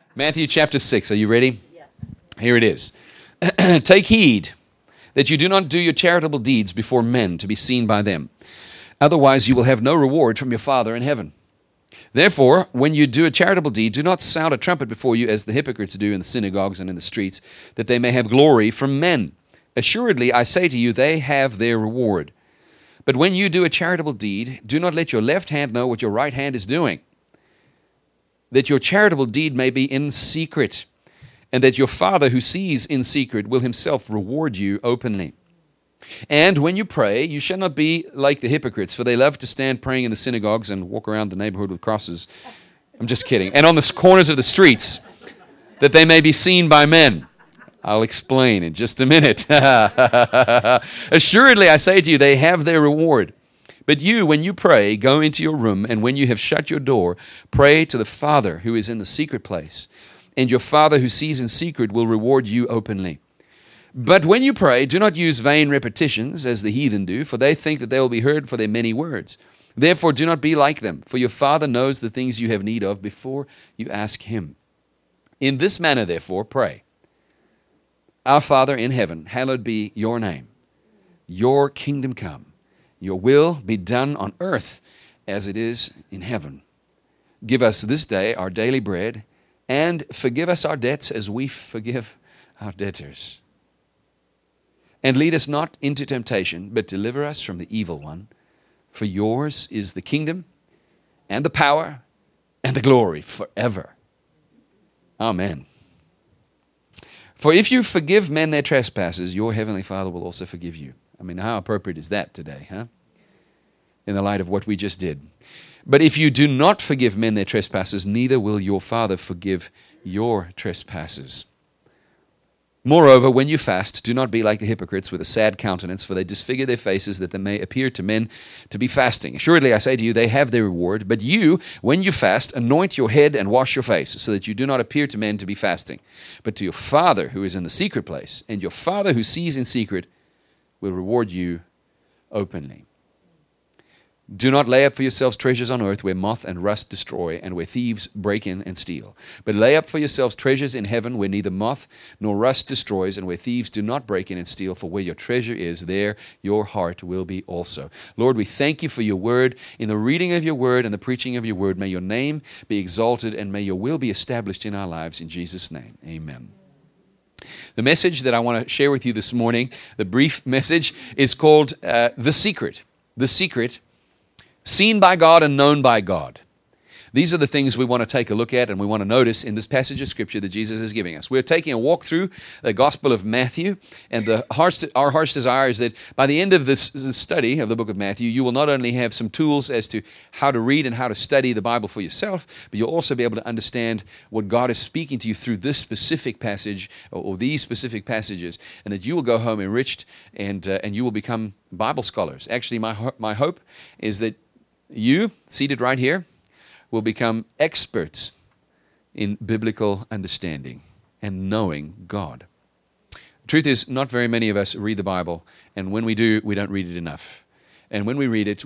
Matthew chapter 6. Are you ready? Yes. Here it is. Take heed that you do not do your charitable deeds before men to be seen by them. Otherwise you will have no reward from your Father in heaven. Therefore, when you do a charitable deed, do not sound a trumpet before you as the hypocrites do in the synagogues and in the streets, that they may have glory from men. Assuredly, I say to you, they have their reward. But when you do a charitable deed, do not let your left hand know what your right hand is doing, that your charitable deed may be in secret, and that your Father who sees in secret will himself reward you openly. And when you pray, you shall not be like the hypocrites, for they love to stand praying in the synagogues and walk around the neighborhood with crosses. I'm just kidding. And on the corners of the streets, that they may be seen by men. I'll explain in just a minute. Assuredly, I say to you, they have their reward. But you, when you pray, go into your room, and when you have shut your door, pray to the Father who is in the secret place. And your Father who sees in secret will reward you openly. But when you pray, do not use vain repetitions as the heathen do, for they think that they will be heard for their many words. Therefore, do not be like them, for your Father knows the things you have need of before you ask him. In this manner, therefore, pray. Our Father in heaven, hallowed be your name. Your kingdom come. Your will be done on earth as it is in heaven. Give us this day our daily bread, and forgive us our debts as we forgive our debtors. And lead us not into temptation, but deliver us from the evil one. For yours is the kingdom, and the power, and the glory forever. Amen. For if you forgive men their trespasses, your heavenly Father will also forgive you. I mean, how appropriate is that today, huh? In the light of what we just did. But if you do not forgive men their trespasses, neither will your Father forgive your trespasses. Moreover, when you fast, do not be like the hypocrites with a sad countenance, for they disfigure their faces that they may appear to men to be fasting. Assuredly, I say to you, they have their reward. But you, when you fast, anoint your head and wash your face, so that you do not appear to men to be fasting, but to your Father who is in the secret place. And your Father who sees in secret will reward you openly. Do not lay up for yourselves treasures on earth where moth and rust destroy and where thieves break in and steal. But lay up for yourselves treasures in heaven where neither moth nor rust destroys and where thieves do not break in and steal. For where your treasure is, there your heart will be also. Lord, we thank you for your word. In the reading of your word and the preaching of your word, may your name be exalted and may your will be established in our lives. In Jesus' name, amen. The message that I want to share with you this morning, the brief message, is called The Secret. The Secret. Seen by God and known by God. These are the things we want to take a look at and we want to notice in this passage of Scripture that Jesus is giving us. We're taking a walk through the Gospel of Matthew, and our heart's desire is that by the end of this study of the book of Matthew, you will not only have some tools as to how to read and how to study the Bible for yourself, but you'll also be able to understand what God is speaking to you through this specific passage or these specific passages, and that you will go home enriched and you will become Bible scholars. Actually, my hope is that you, seated right here, will become experts in biblical understanding and knowing God. The truth is, not very many of us read the Bible, and when we do, we don't read it enough. And when we read it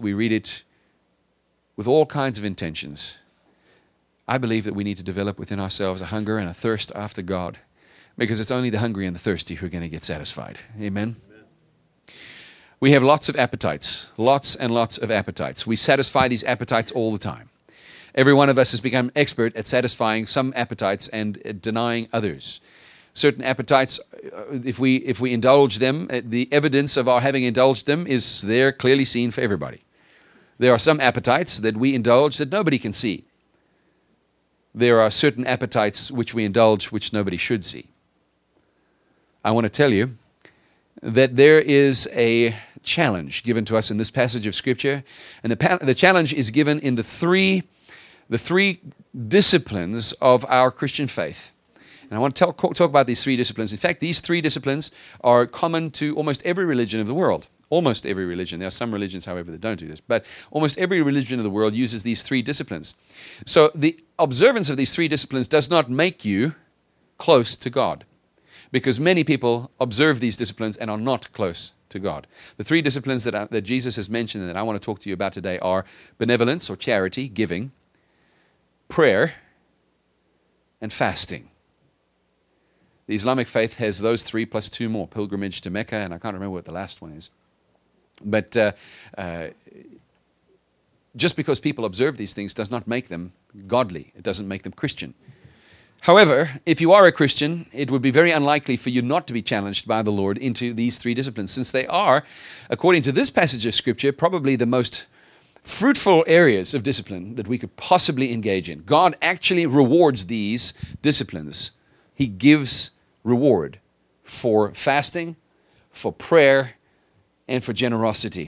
with all kinds of intentions. I believe that we need to develop within ourselves a hunger and a thirst after God, because it's only the hungry and the thirsty who are going to get satisfied. Amen? We have lots of appetites, lots and lots of appetites. We satisfy these appetites all the time. Every one of us has become expert at satisfying some appetites and denying others. Certain appetites, if we indulge them, the evidence of our having indulged them is there clearly seen for everybody. There are some appetites that we indulge that nobody can see. There are certain appetites which we indulge which nobody should see. I want to tell you that there is a challenge given to us in this passage of Scripture, and the challenge is given in the three disciplines of our Christian faith. And I want to talk about these three disciplines. In fact, these three disciplines are common to almost every religion of the world. Almost every religion. There are some religions, however, that don't do this, but almost every religion of the world uses these three disciplines. So the observance of these three disciplines does not make you close to God, because many people observe these disciplines and are not close to God. The three disciplines that Jesus has mentioned and that I want to talk to you about today are benevolence or charity, giving, prayer, and fasting. The Islamic faith has those three plus two more, pilgrimage to Mecca, and I can't remember what the last one is. But just because people observe these things does not make them godly. It doesn't make them Christian. However, if you are a Christian, it would be very unlikely for you not to be challenged by the Lord into these three disciplines, since they are, according to this passage of Scripture, probably the most fruitful areas of discipline that we could possibly engage in. God actually rewards these disciplines. He gives reward for fasting, for prayer, and for generosity.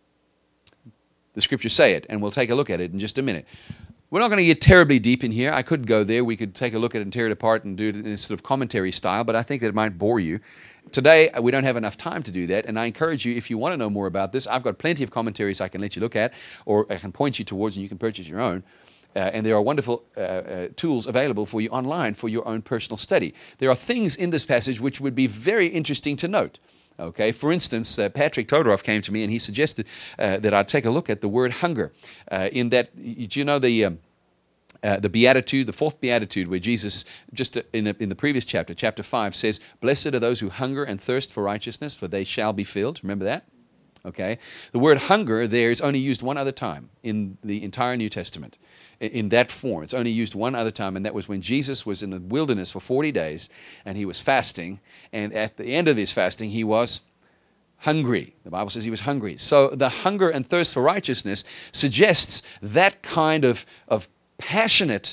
The Scriptures say it, and we'll take a look at it in just a minute. We're not going to get terribly deep in here. I could go there. We could take a look at it and tear it apart and do it in a sort of commentary style, but I think that it might bore you. Today, we don't have enough time to do that, and I encourage you, if you want to know more about this, I've got plenty of commentaries I can let you look at, or I can point you towards, and you can purchase your own. And there are wonderful tools available for you online for your own personal study. There are things in this passage which would be very interesting to note. Okay, for instance, Patrick Todorov came to me and he suggested that I take a look at the word hunger. In that, do you know the beatitude, the fourth beatitude, where Jesus, just in the previous chapter, chapter 5, says, "Blessed are those who hunger and thirst for righteousness, for they shall be filled." Remember that? Okay, the word hunger there is only used one other time in the entire New Testament. In that form. It's only used one other time, and that was when Jesus was in the wilderness for 40 days, and he was fasting, and at the end of his fasting, he was hungry. The Bible says he was hungry. So the hunger and thirst for righteousness suggests that kind of passionate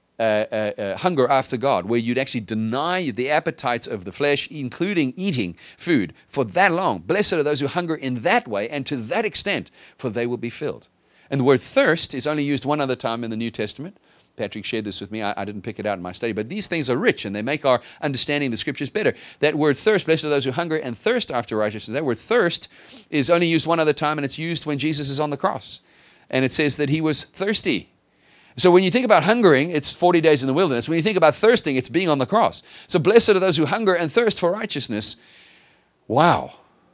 hunger after God, where you'd actually deny the appetites of the flesh, including eating food, for that long. Blessed are those who hunger in that way, and to that extent, for they will be filled. And the word thirst is only used one other time in the New Testament. Patrick shared this with me. I didn't pick it out in my study. But these things are rich, and they make our understanding the Scriptures better. That word thirst, blessed are those who hunger and thirst after righteousness. That word thirst is only used one other time, and it's used when Jesus is on the cross. And it says that he was thirsty. So when you think about hungering, it's 40 days in the wilderness. When you think about thirsting, it's being on the cross. So blessed are those who hunger and thirst for righteousness. Wow.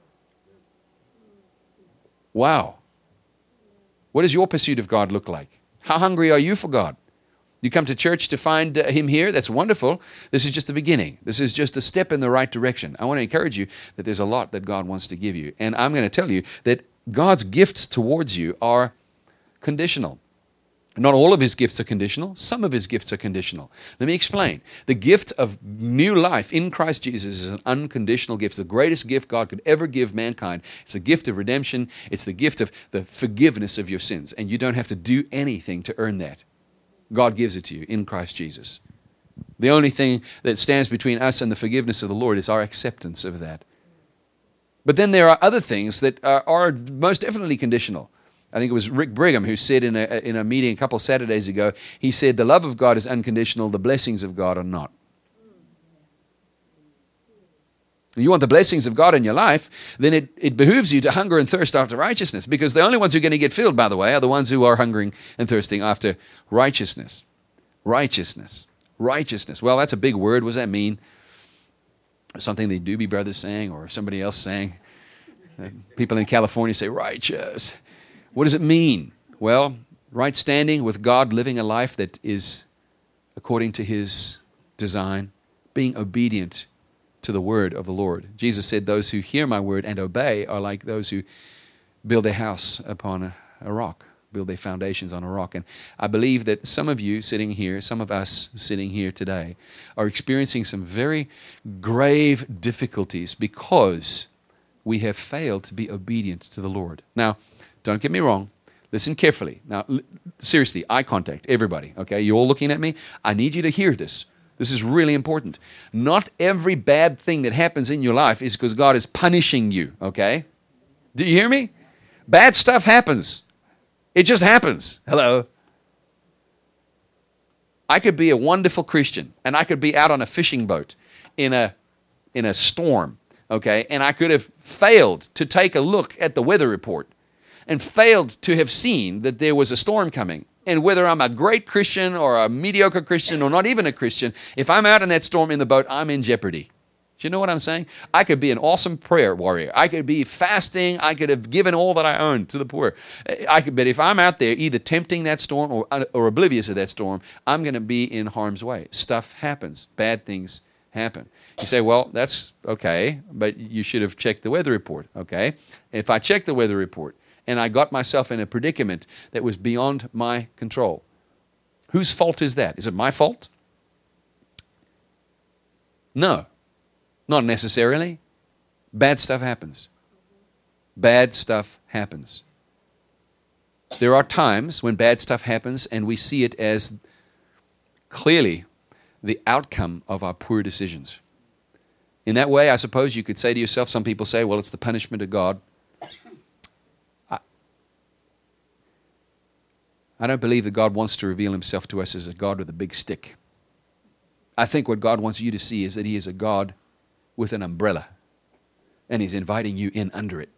Wow. What does your pursuit of God look like? How hungry are you for God? You come to church to find him here? That's wonderful. This is just the beginning. This is just a step in the right direction. I want to encourage you that there's a lot that God wants to give you. And I'm going to tell you that God's gifts towards you are conditional. Not all of his gifts are conditional. Some of his gifts are conditional. Let me explain. The gift of new life in Christ Jesus is an unconditional gift. It's the greatest gift God could ever give mankind. It's the gift of redemption. It's the gift of the forgiveness of your sins. And you don't have to do anything to earn that. God gives it to you in Christ Jesus. The only thing that stands between us and the forgiveness of the Lord is our acceptance of that. But then there are other things that are most definitely conditional. I think it was Rick Brigham who said in a meeting a couple Saturdays ago, he said, the love of God is unconditional, the blessings of God are not. You want the blessings of God in your life, then it behooves you to hunger and thirst after righteousness, because the only ones who are going to get filled, by the way, are the ones who are hungering and thirsting after righteousness. Righteousness. Righteousness. Well, that's a big word. What does that mean? Something the Doobie Brothers sang or somebody else sang. People in California say righteous. What does it mean? Well, right standing with God, living a life that is according to his design, being obedient to the word of the Lord. Jesus said, those who hear my word and obey are like those who build their house upon a rock, build their foundations on a rock. And I believe that some of you sitting here, some of us sitting here today, are experiencing some very grave difficulties because we have failed to be obedient to the Lord. Now, don't get me wrong. Listen carefully. Now, seriously, eye contact, everybody, okay? You're all looking at me. I need you to hear this. This is really important. Not every bad thing that happens in your life is because God is punishing you, okay? Do you hear me? Bad stuff happens. It just happens. Hello? I could be a wonderful Christian, and I could be out on a fishing boat in a storm, okay? And I could have failed to take a look at the weather report and failed to have seen that there was a storm coming. And whether I'm a great Christian or a mediocre Christian or not even a Christian, if I'm out in that storm in the boat, I'm in jeopardy. Do you know what I'm saying? I could be an awesome prayer warrior. I could be fasting. I could have given all that I own to the poor. But if I'm out there either tempting that storm or oblivious of that storm, I'm going to be in harm's way. Stuff happens. Bad things happen. You say, well, that's okay, but you should have checked the weather report. Okay. If I checked the weather report and I got myself in a predicament that was beyond my control, whose fault is that? Is it my fault? No. Not necessarily. Bad stuff happens. Bad stuff happens. There are times when bad stuff happens and we see it as clearly the outcome of our poor decisions. In that way, I suppose you could say to yourself, some people say, well, it's the punishment of God. I don't believe that God wants to reveal himself to us as a God with a big stick. I think what God wants you to see is that he is a God with an umbrella, and he's inviting you in under it.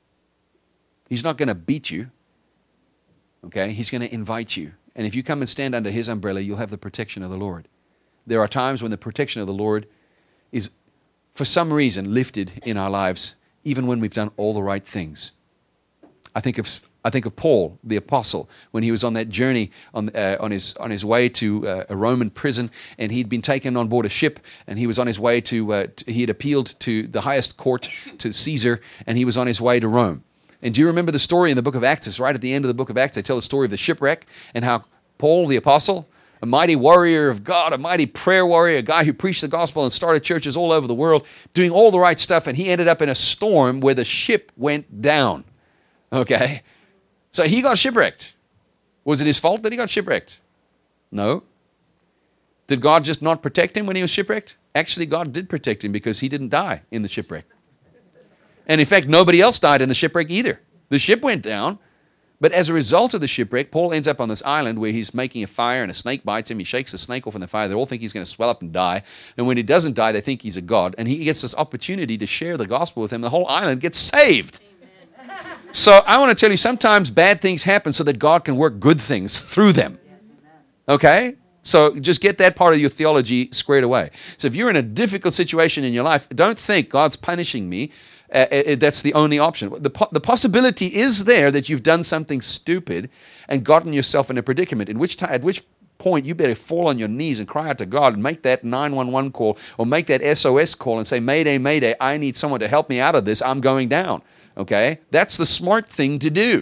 He's not going to beat you, okay? He's going to invite you. And if you come and stand under his umbrella, you'll have the protection of the Lord. There are times when the protection of the Lord is, for some reason, lifted in our lives, even when we've done all the right things. I think of Paul, the apostle, when he was on that journey on his way to a Roman prison, and he'd been taken on board a ship, and he was on his way he had appealed to the highest court, to Caesar, and he was on his way to Rome. And do you remember the story in the book of Acts? It's right at the end of the book of Acts. They tell the story of the shipwreck and how Paul, the apostle, a mighty warrior of God, a mighty prayer warrior, a guy who preached the gospel and started churches all over the world, doing all the right stuff, and he ended up in a storm where the ship went down. Okay? So he got shipwrecked. Was it his fault that he got shipwrecked? No. Did God just not protect him when he was shipwrecked? Actually, God did protect him because he didn't die in the shipwreck. And in fact, nobody else died in the shipwreck either. The ship went down, but as a result of the shipwreck, Paul ends up on this island where he's making a fire and a snake bites him. He shakes the snake off in the fire. They all think he's going to swell up and die. And when he doesn't die, they think he's a god. And he gets this opportunity to share the gospel with him. The whole island gets saved. So I want to tell you, sometimes bad things happen so that God can work good things through them. Okay? So just get that part of your theology squared away. So if you're in a difficult situation in your life, don't think God's punishing me. That's the only option. The possibility is there that you've done something stupid and gotten yourself in a predicament, at which point you better fall on your knees and cry out to God and make that 911 call or make that SOS call and say, Mayday, Mayday, I need someone to help me out of this. I'm going down. Okay? That's the smart thing to do.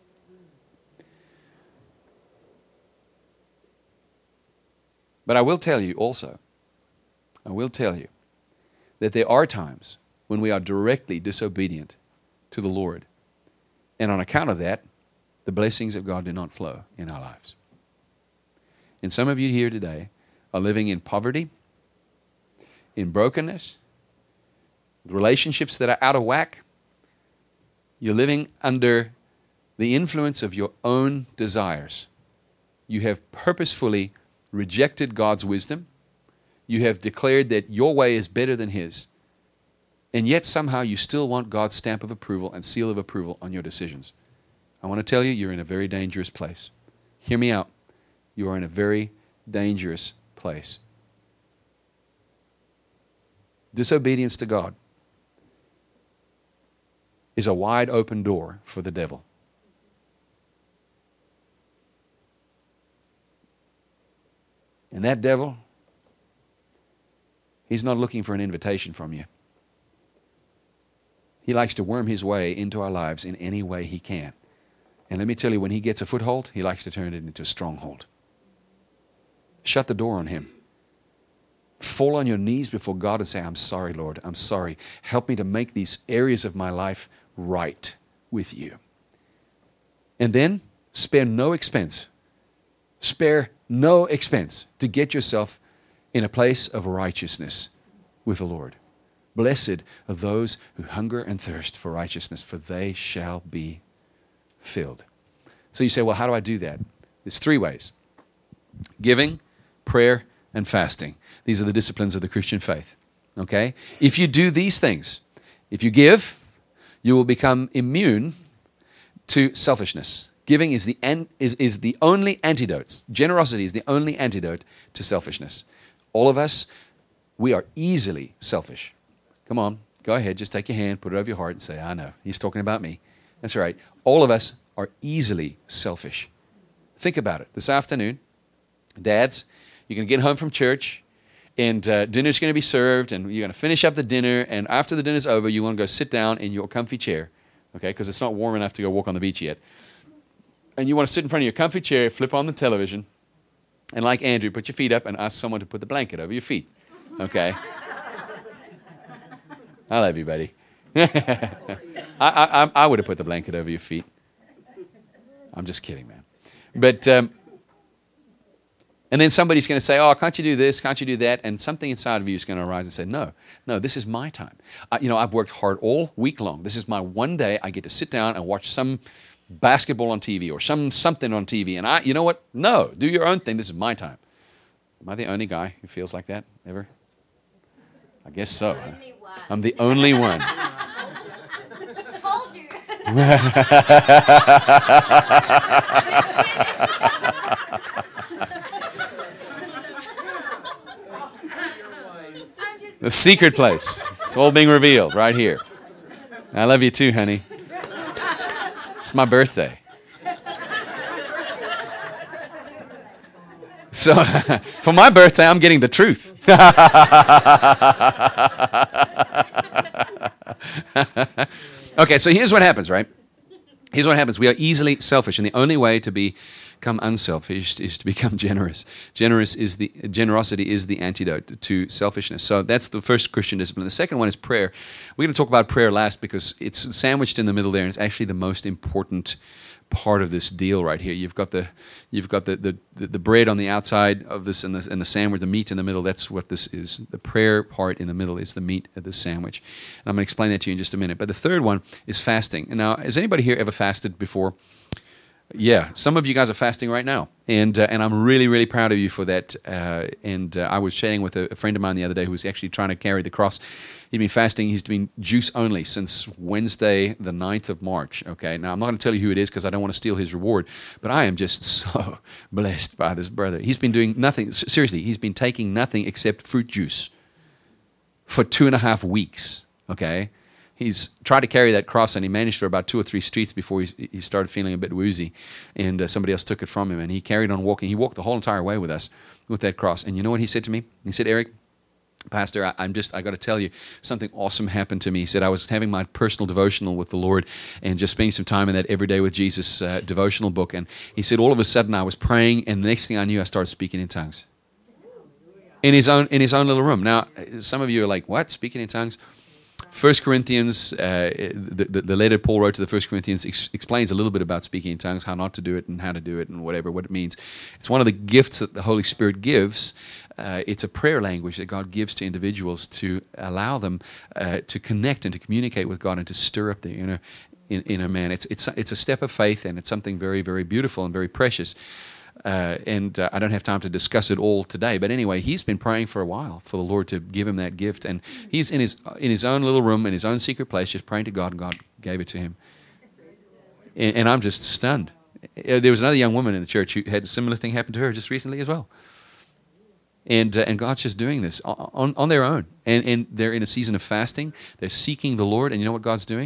But I will tell you also, that there are times when we are directly disobedient to the Lord. And on account of that, the blessings of God do not flow in our lives. And some of you here today are living in poverty, in brokenness, relationships that are out of whack. You're living under the influence of your own desires. You have purposefully rejected God's wisdom. You have declared that your way is better than his. And yet somehow you still want God's stamp of approval and seal of approval on your decisions. I want to tell you, you're in a very dangerous place. Hear me out. You are in a very dangerous place. Disobedience to God is a wide open door for the devil. And that devil, he's not looking for an invitation from you. He likes to worm his way into our lives in any way he can. And let me tell you, when he gets a foothold, he likes to turn it into a stronghold. Shut the door on him. Fall on your knees before God and say, I'm sorry, Lord, I'm sorry. Help me to make these areas of my life right with you. And then spare no expense. Spare no expense to get yourself in a place of righteousness with the Lord. Blessed are those who hunger and thirst for righteousness, for they shall be filled. So you say, well, how do I do that? There's 3 ways. Giving, prayer, and fasting. These are the disciplines of the Christian faith. Okay? If you do these things, if you give, you will become immune to selfishness. Giving is the only antidote. Generosity is the only antidote to selfishness. All of us, We are easily selfish. Come on, go ahead. Just take your hand, put it over your heart, and say, I know. He's talking about me. That's right. All of us are easily selfish. Think about it. This afternoon, dads, you're going to get home from church, and dinner's going to be served, and you're going to finish up the dinner, and after the dinner's over, you want to go sit down in your comfy chair, okay, because it's not warm enough to go walk on the beach yet. And you want to sit in front of your comfy chair, flip on the television, and like Andrew, put your feet up and ask someone to put the blanket over your feet, okay? I love you, buddy. I would have put the blanket over your feet. I'm just kidding, man. But, and then somebody's going to say, oh, can't you do this? Can't you do that? And something inside of you is going to arise and say, no, this is my time. I've worked hard all week long. This is my one day. I get to sit down and watch some basketball on TV or something on TV. And you know what? No, do your own thing. This is my time. Am I the only guy who feels like that ever? I guess so. Huh? I'm the only one. Told you. The secret place. It's all being revealed right here. I love you too, honey. It's my birthday. So, for my birthday, I'm getting the truth. Okay, so here's what happens, right? Here's what happens. We are easily selfish, and the only way to become unselfish is to become generous. Generosity is the antidote to selfishness. So that's the first Christian discipline. The second one is prayer. We're going to talk about prayer last because it's sandwiched in the middle there, and it's actually the most important part of this deal right here. You've got the bread on the outside of this, and the sandwich, the meat in the middle. That's what this is. The prayer part in the middle is the meat of the sandwich. And I'm going to explain that to you in just a minute. But the third one is fasting. And now, has anybody here ever fasted before? Yeah, some of you guys are fasting right now, and I'm really, really proud of you for that. I was chatting with a friend of mine the other day who was actually trying to carry the cross. He'd been fasting. He's been juice only since Wednesday, the 9th of March. Okay, now I'm not going to tell you who it is because I don't want to steal his reward, but I am just so blessed by this brother. He's been doing nothing. Seriously, he's been taking nothing except fruit juice for 2.5 weeks. Okay. He's tried to carry that cross, and he managed for about 2 or 3 streets before he started feeling a bit woozy, and somebody else took it from him, and he carried on walking. He walked the whole entire way with us with that cross. And you know what he said to me? He said, Eric, Pastor, I got to tell you, something awesome happened to me. He said, I was having my personal devotional with the Lord and just spending some time in that Every Day with Jesus devotional book. And he said, all of a sudden I was praying, and the next thing I knew, I started speaking in tongues. In his own little room. Now, some of you are like, what? Speaking in tongues? 1 Corinthians, the letter Paul wrote to the 1 Corinthians explains a little bit about speaking in tongues, how not to do it and how to do it and what it means. It's one of the gifts that the Holy Spirit gives. It's a prayer language that God gives to individuals to allow them to connect and to communicate with God and to stir up the inner man. It's a step of faith, and it's something very, very beautiful and very precious. I don't have time to discuss it all today, but anyway, he's been praying for a while for the Lord to give him that gift, and he's in his own little room, in his own secret place, just praying to God, and God gave it to him. And I'm just stunned. There was another young woman in the church who had a similar thing happen to her just recently as well. And God's just doing this on their own, and they're in a season of fasting. They're seeking the Lord, and you know what God's doing?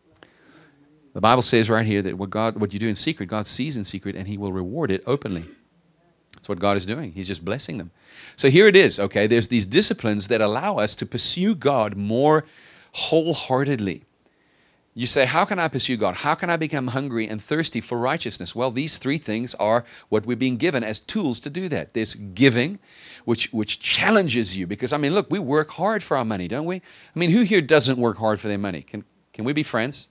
The Bible says right here that what you do in secret, God sees in secret, and He will reward it openly. That's what God is doing. He's just blessing them. So here it is, okay? There's these disciplines that allow us to pursue God more wholeheartedly. You say, how can I pursue God? How can I become hungry and thirsty for righteousness? Well, these 3 things are what we're being given as tools to do that. There's giving, which challenges you. Because, look, we work hard for our money, don't we? Who here doesn't work hard for their money? Can we be friends?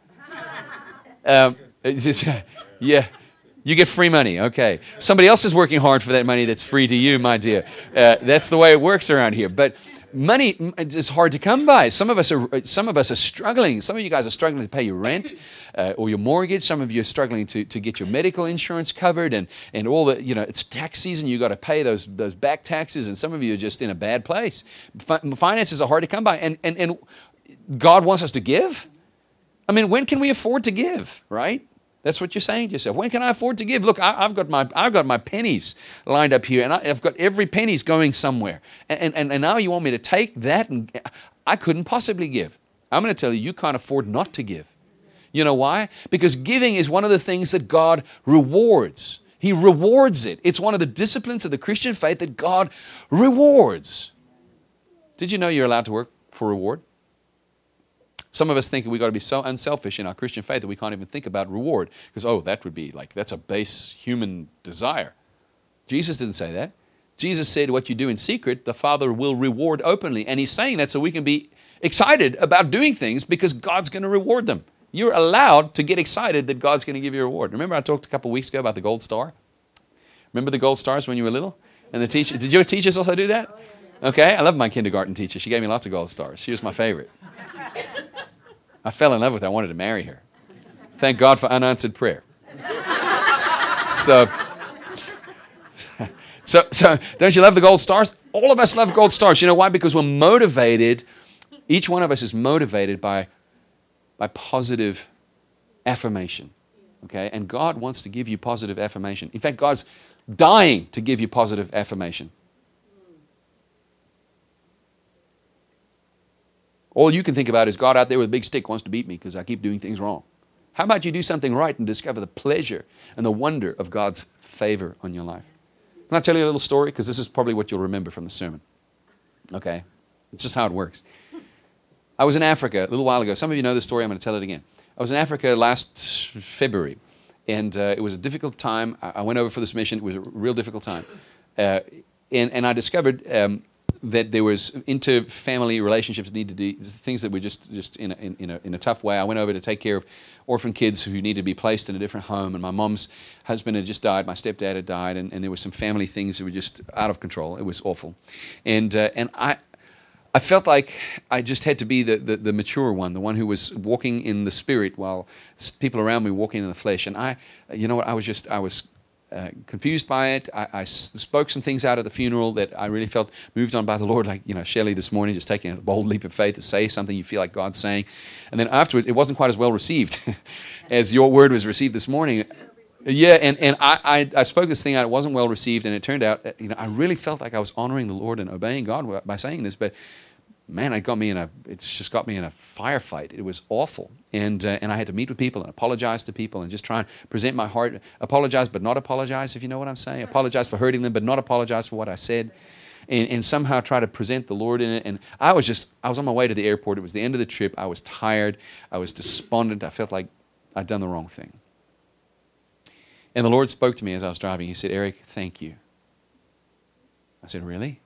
Yeah, you get free money. Okay, somebody else is working hard for that money that's free to you, my dear. That's the way it works around here. But money is hard to come by. Some of us are struggling. Some of you guys are struggling to pay your rent or your mortgage. Some of you are struggling to get your medical insurance covered, and all the it's tax season. You got to pay those back taxes, and some of you are just in a bad place. Finances are hard to come by, and God wants us to give. When can we afford to give, right? That's what you're saying to yourself. When can I afford to give? Look, I've got my pennies lined up here, and I've got every penny's going somewhere. And now you want me to take that, and I couldn't possibly give. I'm going to tell you, you can't afford not to give. You know why? Because giving is one of the things that God rewards. He rewards it. It's one of the disciplines of the Christian faith that God rewards. Did you know you're allowed to work for reward? Some of us think we've got to be so unselfish in our Christian faith that we can't even think about reward. Because, that would be that's a base human desire. Jesus didn't say that. Jesus said what you do in secret, the Father will reward openly. And He's saying that so we can be excited about doing things because God's going to reward them. You're allowed to get excited that God's going to give you a reward. Remember I talked a couple of weeks ago about the gold star? Remember the gold stars when you were little? And the teacher, did your teachers also do that? Okay, I love my kindergarten teacher. She gave me lots of gold stars. She was my favorite. I fell in love with her. I wanted to marry her. Thank God for unanswered prayer. So don't you love the gold stars? All of us love gold stars. You know why? Because we're motivated. Each one of us is motivated by positive affirmation. Okay? And God wants to give you positive affirmation. In fact, God's dying to give you positive affirmation. All you can think about is God out there with a big stick wants to beat me because I keep doing things wrong. How about you do something right and discover the pleasure and the wonder of God's favor on your life? Can I tell you a little story? Because this is probably what you'll remember from the sermon. Okay? It's just how it works. I was in Africa a little while ago. Some of you know this story. I'm going to tell it again. I was in Africa last February, and it was a difficult time. I went over for this mission. It was a real difficult time. And I discovered that there was inter-family relationships needed to be things that were just in a tough way. I went over to take care of orphan kids who needed to be placed in a different home, and my mom's husband had just died, my stepdad had died, and there were some family things that were just out of control. It was awful. And I felt like I just had to be the mature one, the one who was walking in the spirit while people around me walking in the flesh. And I was confused by it. I spoke some things out at the funeral that I really felt moved on by the Lord, like, Shelley this morning, just taking a bold leap of faith to say something you feel like God's saying. And then afterwards, it wasn't quite as well received as your word was received this morning. Yeah, and I spoke this thing out. It wasn't well received, and it turned out, I really felt like I was honoring the Lord and obeying God by saying this, but man, it's just got me in a firefight. It was awful. And I had to meet with people and apologize to people and just try and present my heart. Apologize, but not apologize, if you know what I'm saying. Apologize for hurting them, but not apologize for what I said. And somehow try to present the Lord in it. And I was on my way to the airport. It was the end of the trip. I was tired. I was despondent. I felt like I'd done the wrong thing. And the Lord spoke to me as I was driving. He said, "Eric, thank you." I said, "Really?"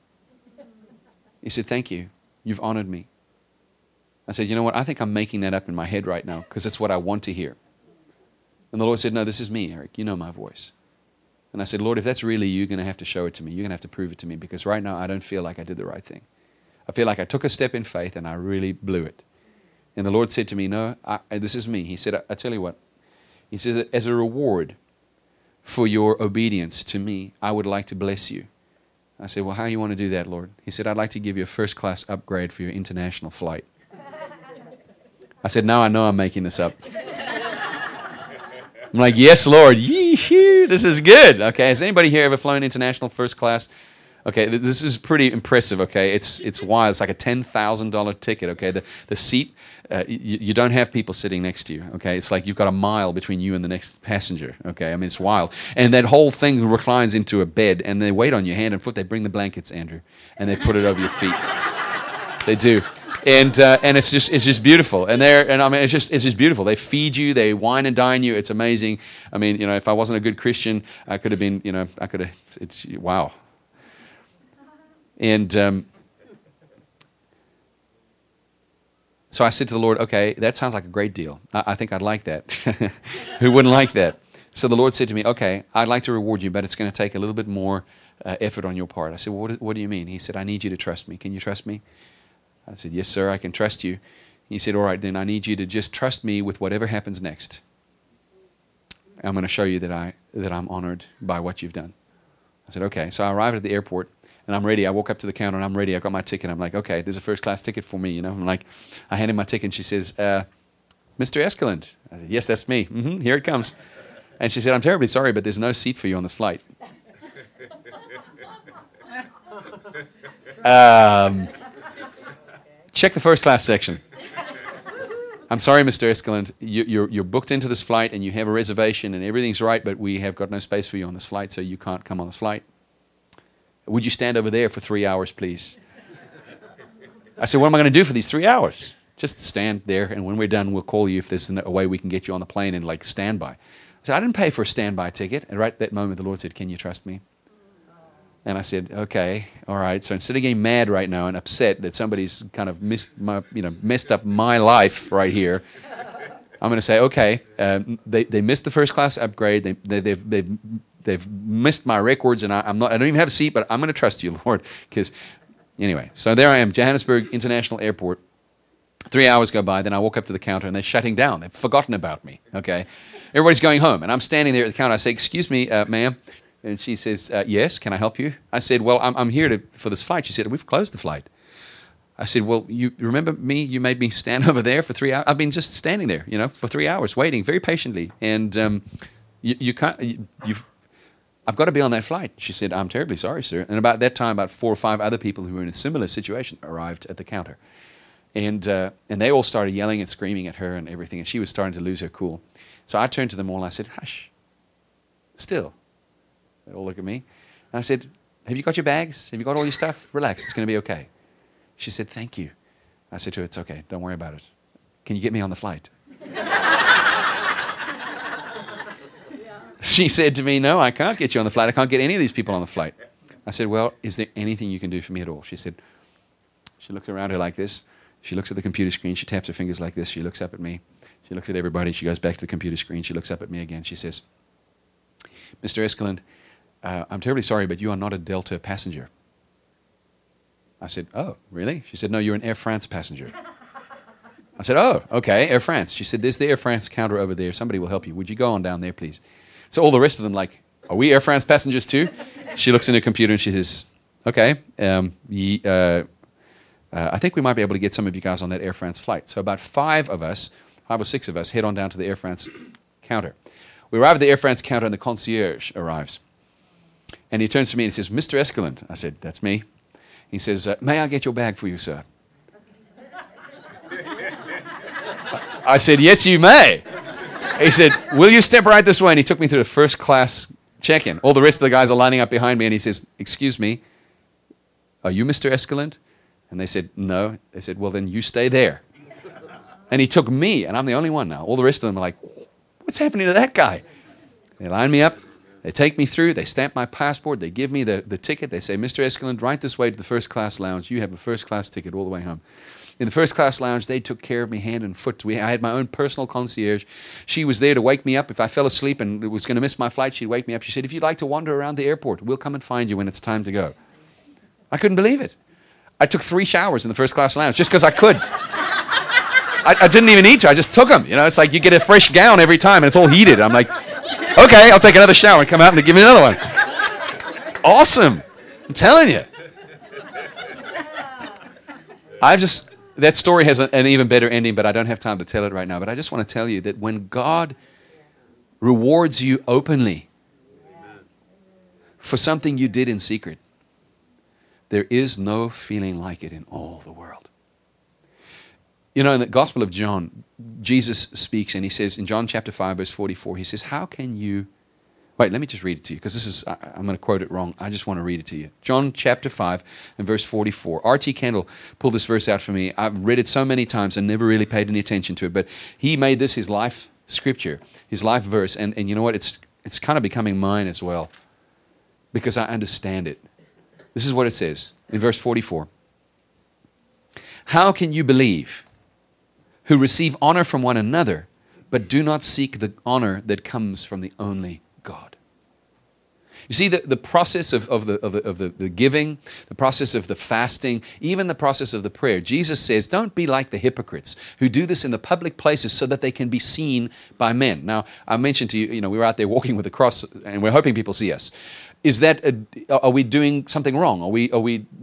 He said, "Thank you. You've honored me." I said, "You know what? I think I'm making that up in my head right now because it's what I want to hear." And the Lord said, "No, this is me, Eric. You know my voice." And I said, "Lord, if that's really you, you're going to have to show it to me. You're going to have to prove it to me because right now I don't feel like I did the right thing. I feel like I took a step in faith and I really blew it." And the Lord said to me, "No, this is me." He said, I tell you what. He said, "As a reward for your obedience to me, I would like to bless you." I said, "Well, how do you want to do that, Lord?" He said, "I'd like to give you a first-class upgrade for your international flight." I said, "Now I know I'm making this up." I'm like, "Yes, Lord. Yee-hoo, this is good." Okay, has anybody here ever flown international first class? Okay, this is pretty impressive, okay? It's wild. It's like a $10,000 ticket, okay? The seat, you don't have people sitting next to you, okay? It's like you've got a mile between you and the next passenger, okay? I mean, it's wild. And that whole thing reclines into a bed, and they wait on your hand and foot. They bring the blankets, Andrew, and they put it over your feet. They do. And it's just beautiful. And I mean, it's just beautiful. They feed you, they wine and dine you. It's amazing. I mean, if I wasn't a good Christian, I could have been, it's wow. And so I said to the Lord, "Okay, that sounds like a great deal. I think I'd like that." Who wouldn't like that? So the Lord said to me, "Okay, I'd like to reward you, but it's going to take a little bit more effort on your part." I said, "Well, what do you mean?" He said, "I need you to trust me. Can you trust me?" I said, "Yes, sir, I can trust you." He said, "All right, then I need you to just trust me with whatever happens next. I'm going to show you that I'm honored by what you've done." I said, "Okay." So I arrived at the airport. And I'm ready. I walk up to the counter and I'm ready. I got my ticket. I'm like, "Okay, there's a first class ticket for me." I'm like, I hand her my ticket and she says, Mr. Eskeland. I said, yes, that's me. Here it comes. And she said, I'm terribly sorry, but there's no seat for you on this flight. Check the first class section. I'm sorry, Mr. Eskeland. You're booked into this flight and you have a reservation and everything's right, but we have got no space for you on this flight, so you can't come on this flight. Would you stand over there for 3 hours, please? I said, what am I going to do for these 3 hours? Just stand there, and when we're done, we'll call you if there's a way we can get you on the plane and like standby. I said, I didn't pay for a standby ticket. And right at that moment, the Lord said, can you trust me? And I said, okay, all right. So instead of getting mad right now and upset that somebody's kind of messed up my life right here, I'm going to say, okay, they missed the first class upgrade. They've missed my records, and I don't even have a seat, but I'm going to trust you, Lord. Because anyway, so there I am, Johannesburg International Airport. 3 hours go by, then I walk up to the counter, and they're shutting down. They've forgotten about me, okay? Everybody's going home, and I'm standing there at the counter. I say, excuse me, ma'am. And she says, yes, can I help you? I said, well, I'm here for this flight. She said, we've closed the flight. I said, well, you remember me? You made me stand over there for 3 hours. I've been just standing there, for 3 hours, waiting very patiently. And you can't, I've got to be on that flight. She said, I'm terribly sorry, sir. And about that time, about 4 or 5 other people who were in a similar situation arrived at the counter. And they all started yelling and screaming at her and everything, and she was starting to lose her cool. So I turned to them all and I said, hush, still. They all look at me. And I said, have you got your bags? Have you got all your stuff? Relax, it's going to be okay. She said, thank you. I said to her, it's okay, don't worry about it. Can you get me on the flight? She said to me, no, I can't get you on the flight. I can't get any of these people on the flight. I said, well, is there anything you can do for me at all? She said, she looked around her like this. She looks at the computer screen. She taps her fingers like this. She looks up at me. She looks at everybody. She goes back to the computer screen. She looks up at me again. She says, Mr. Eskeland, I'm terribly sorry, but you are not a Delta passenger. I said, oh, really? She said, no, you're an Air France passenger. I said, oh, okay, Air France. She said, there's the Air France counter over there. Somebody will help you. Would you go on down there, please? So all the rest of them like, are we Air France passengers too? She looks in her computer and she says, okay, I think we might be able to get some of you guys on that Air France flight. So about 5 or 6 of us, head on down to the Air France counter. We arrive at the Air France counter and the concierge arrives. And he turns to me and he says, Mr. Eskeland. I said, that's me. He says, may I get your bag for you, sir? I said, yes, you may. He said, will you step right this way? And he took me through the first class check-in. All the rest of the guys are lining up behind me, and he says, excuse me, are you Mr. Eskeland? And they said, no. They said, well, then you stay there. And he took me, and I'm the only one now. All the rest of them are like, what's happening to that guy? They line me up. They take me through. They stamp my passport. They give me the ticket. They say, Mr. Eskeland, right this way to the first class lounge. You have a first class ticket all the way home. In the first class lounge, they took care of me hand and foot. I had my own personal concierge. She was there to wake me up. If I fell asleep and was going to miss my flight, she'd wake me up. She said, if you'd like to wander around the airport, we'll come and find you when it's time to go. I couldn't believe it. I took 3 showers in the first class lounge just because I could. I didn't even need to. I just took them. It's like you get a fresh gown every time and it's all heated. I'm like, okay, I'll take another shower and come out and they give me another one. It's awesome. I'm telling you. That story has an even better ending, but I don't have time to tell it right now. But I just want to tell you that when God rewards you openly for something you did in secret, there is no feeling like it in all the world. In the Gospel of John, Jesus speaks and he says in John chapter 5, verse 44, he says, how can you... Wait, let me just read it to you because I'm going to quote it wrong. I just want to read it to you. John chapter 5 and verse 44. R.T. Kendall pulled this verse out for me. I've read it so many times and never really paid any attention to it, but he made this his life scripture, his life verse, and you know what? It's kind of becoming mine as well because I understand it. This is what it says in verse 44. How can you believe who receive honor from one another but do not seek the honor that comes from the only God? You see, the process of the giving, the process of the fasting, even the process of the prayer, Jesus says, don't be like the hypocrites who do this in the public places so that they can be seen by men. Now, I mentioned to you, we were out there walking with the cross and we're hoping people see us. Is that, are we doing something wrong?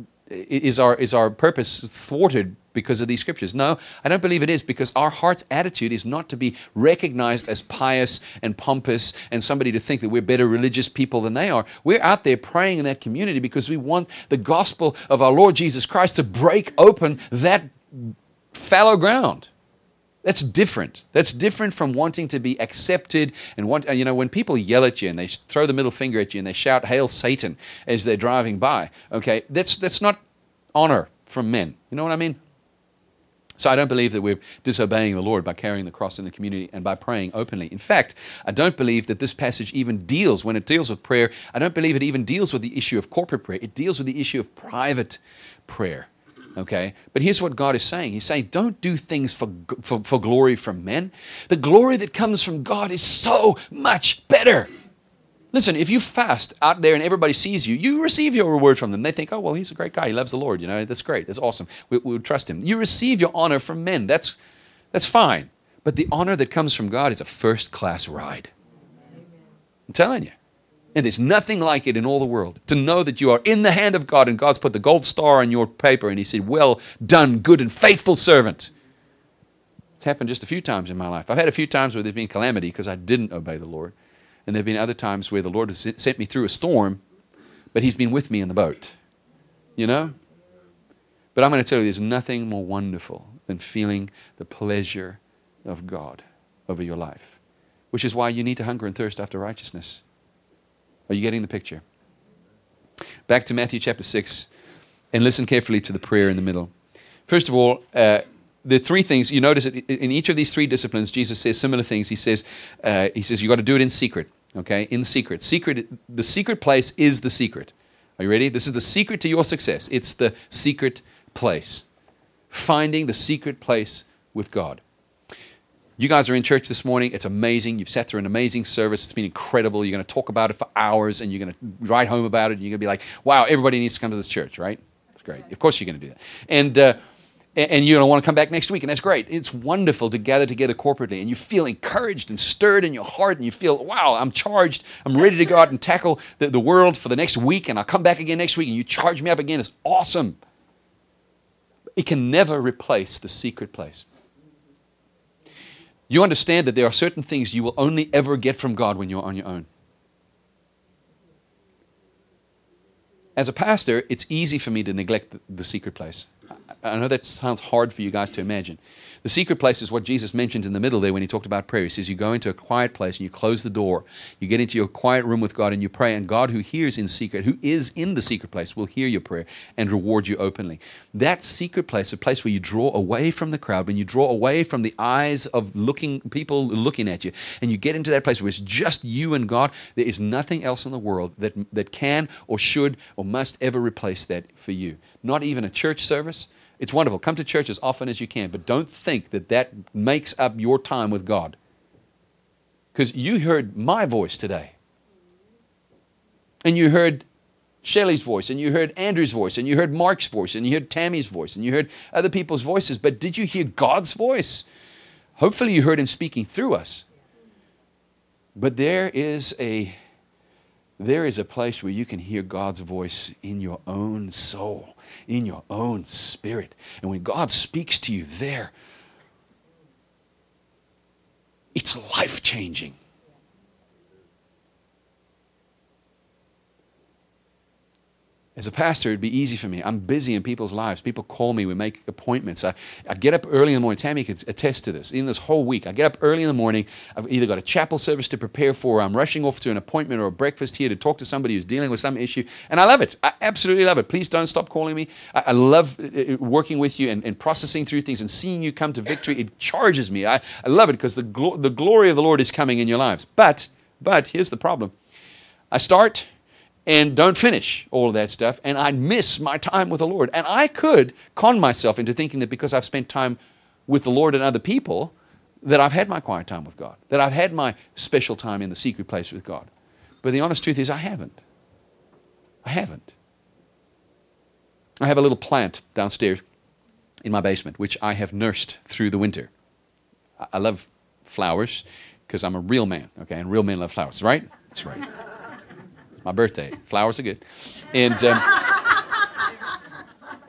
is our purpose thwarted because of these scriptures? No, I don't believe it is, because our heart's attitude is not to be recognized as pious and pompous and somebody to think that we're better religious people than they are. We're out there praying in that community because we want the gospel of our Lord Jesus Christ to break open that fallow ground. That's different. That's different from wanting to be accepted and when people yell at you and they throw the middle finger at you and they shout, "Hail Satan," as they're driving by, okay, that's not honor from men. You know what I mean? So I don't believe that we're disobeying the Lord by carrying the cross in the community and by praying openly. In fact, I don't believe that this passage even deals, when it deals with prayer, I don't believe it even deals with the issue of corporate prayer. It deals with the issue of private prayer. Okay? But here's what God is saying. He's saying, don't do things for glory from men. The glory that comes from God is so much better. Listen, if you fast out there and everybody sees you, you receive your reward from them. They think, oh, well, he's a great guy. He loves the Lord. That's great. That's awesome. We'll trust him. You receive your honor from men. That's fine. But the honor that comes from God is a first-class ride. I'm telling you. And there's nothing like it in all the world. To know that you are in the hand of God and God's put the gold star on your paper and he said, "Well done, good and faithful servant." It's happened just a few times in my life. I've had a few times where there's been calamity because I didn't obey the Lord. And there have been other times where the Lord has sent me through a storm, but he's been with me in the boat. You know? But I'm going to tell you, there's nothing more wonderful than feeling the pleasure of God over your life, which is why you need to hunger and thirst after righteousness. Are you getting the picture? Back to Matthew chapter 6, and listen carefully to the prayer in the middle. First of all, the three things, you notice that in each of these three disciplines, Jesus says similar things. He says you got to do it in secret, okay? In secret. The secret place is the secret. Are you ready? This is the secret to your success. It's the secret place. Finding the secret place with God. You guys are in church this morning. It's amazing. You've sat through an amazing service. It's been incredible. You're going to talk about it for hours, and you're going to write home about it, and you're going to be like, wow, everybody needs to come to this church, right? That's great. Of course you're going to do that. And you're going to want to come back next week, and that's great. It's wonderful to gather together corporately, and you feel encouraged and stirred in your heart, and you feel, wow, I'm charged. I'm ready to go out and tackle the world for the next week, and I'll come back again next week, and you charge me up again. It's awesome. It can never replace the secret place. You understand that there are certain things you will only ever get from God when you're on your own. As a pastor, it's easy for me to neglect the secret place. I know that sounds hard for you guys to imagine. The secret place is what Jesus mentioned in the middle there when he talked about prayer. He says you go into a quiet place and you close the door. You get into your quiet room with God and you pray, and God, who hears in secret, who is in the secret place, will hear your prayer and reward you openly. That secret place, a place where you draw away from the crowd, when you draw away from the eyes of people looking at you, and you get into that place where it's just you and God, there is nothing else in the world that can or should or must ever replace that for you. Not even a church service. It's wonderful. Come to church as often as you can, but don't think that makes up your time with God. Because you heard my voice today. And you heard Shelley's voice, and you heard Andrew's voice, and you heard Mark's voice, and you heard Tammy's voice, and you heard other people's voices. But did you hear God's voice? Hopefully you heard him speaking through us. But there is a place where you can hear God's voice in your own soul, in your own spirit. And when God speaks to you there, it's life-changing. As a pastor, it'd be easy for me. I'm busy in people's lives. People call me. We make appointments. I get up early in the morning. Tammy could attest to this. In this whole week, I get up early in the morning. I've either got a chapel service to prepare for, or I'm rushing off to an appointment or a breakfast here to talk to somebody who's dealing with some issue. And I love it. I absolutely love it. Please don't stop calling me. I love working with you and processing through things and seeing you come to victory. It charges me. I love it because the glory of the Lord is coming in your lives. But here's the problem. I start and don't finish all of that stuff, and I'd miss my time with the Lord. And I could con myself into thinking that because I've spent time with the Lord and other people, that I've had my quiet time with God, that I've had my special time in the secret place with God. But the honest truth is I haven't. I have a little plant downstairs in my basement, which I have nursed through the winter. I love flowers because I'm a real man, okay? And real men love flowers, right? That's right. My birthday. Flowers are good. And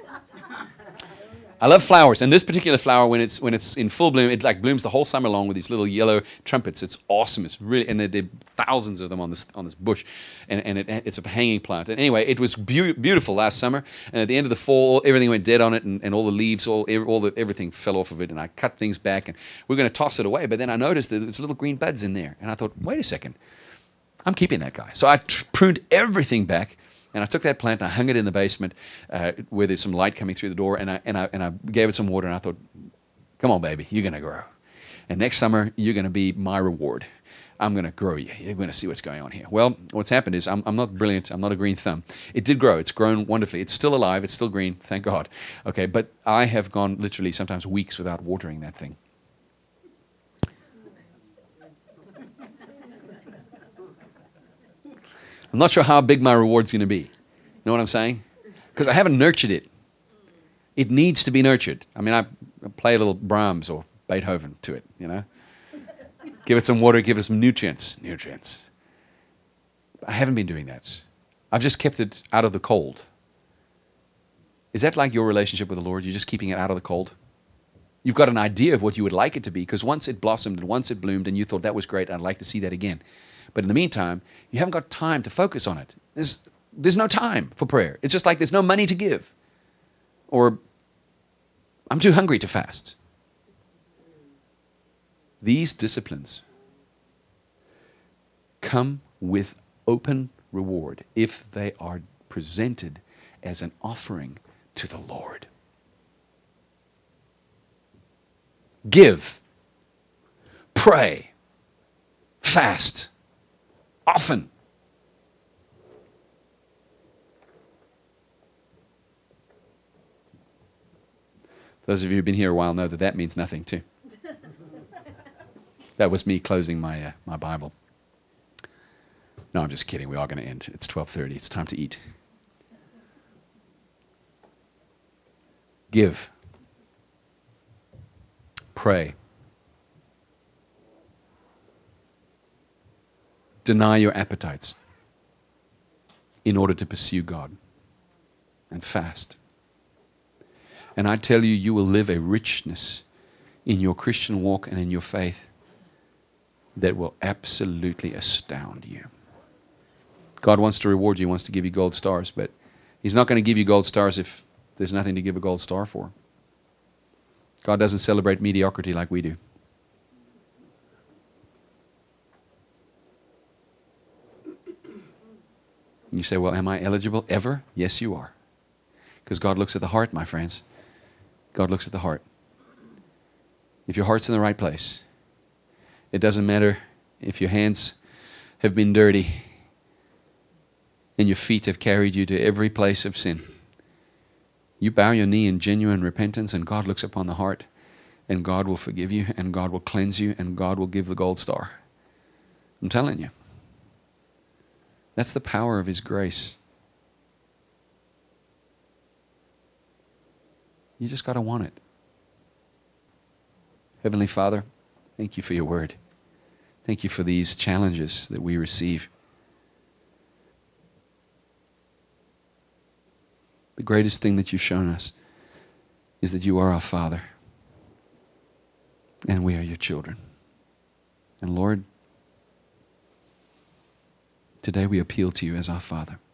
I love flowers, and this particular flower, when it's in full bloom, it like blooms the whole summer long with these little yellow trumpets. It's awesome. It's really, and there are thousands of them on this bush, and it's a hanging plant. And anyway, it was beautiful last summer. And at the end of the fall, everything went dead on it, and all the leaves, everything fell off of it. And I cut things back, and we're going to toss it away. But then I noticed that there's little green buds in there, and I thought, wait a second, I'm keeping that guy. So I pruned everything back. And I took that plant and I hung it in the basement where there's some light coming through the door, and I gave it some water, and I thought, come on, baby, you're going to grow. And next summer, you're going to be my reward. I'm going to grow you. You're going to see what's going on here. Well, what's happened is I'm not brilliant. I'm not a green thumb. It did grow. It's grown wonderfully. It's still alive. It's still green, thank God. Okay, but I have gone literally sometimes weeks without watering that thing. I'm not sure how big my reward's going to be. You know what I'm saying? Because I haven't nurtured it. It needs to be nurtured. I mean, I play a little Brahms or Beethoven to it, you know. Give it some water, give it some nutrients. I haven't been doing that. I've just kept it out of the cold. Is that like your relationship with the Lord? You're just keeping it out of the cold? You've got an idea of what you would like it to be, because once it blossomed and once it bloomed and you thought that was great, I'd like to see that again. But in the meantime, you haven't got time to focus on it. There's no time for prayer. It's just like there's no money to give. Or I'm too hungry to fast. These disciplines come with open reward if they are presented as an offering to the Lord. Give, pray, fast, often. Those of you who've been here a while know that that means nothing too. That was me closing my Bible. No, I'm just kidding. We are going to end. It's 12:30. It's time to eat. Give. Pray. Deny your appetites in order to pursue God. And fast. And I tell you, you will live a richness in your Christian walk and in your faith that will absolutely astound you. God wants to reward you, wants to give you gold stars, but He's not going to give you gold stars if there's nothing to give a gold star for. God doesn't celebrate mediocrity like we do. You say, well, am I eligible ever? Yes, you are. Because God looks at the heart, my friends. God looks at the heart. If your heart's in the right place, it doesn't matter if your hands have been dirty and your feet have carried you to every place of sin. You bow your knee in genuine repentance, and God looks upon the heart, and God will forgive you, and God will cleanse you, and God will give the gold star. I'm telling you. That's the power of His grace. You just got to want it. Heavenly Father, thank you for your word. Thank you for these challenges that we receive. The greatest thing that you've shown us is that you are our Father and we are your children. And Lord, today we appeal to you as our Father.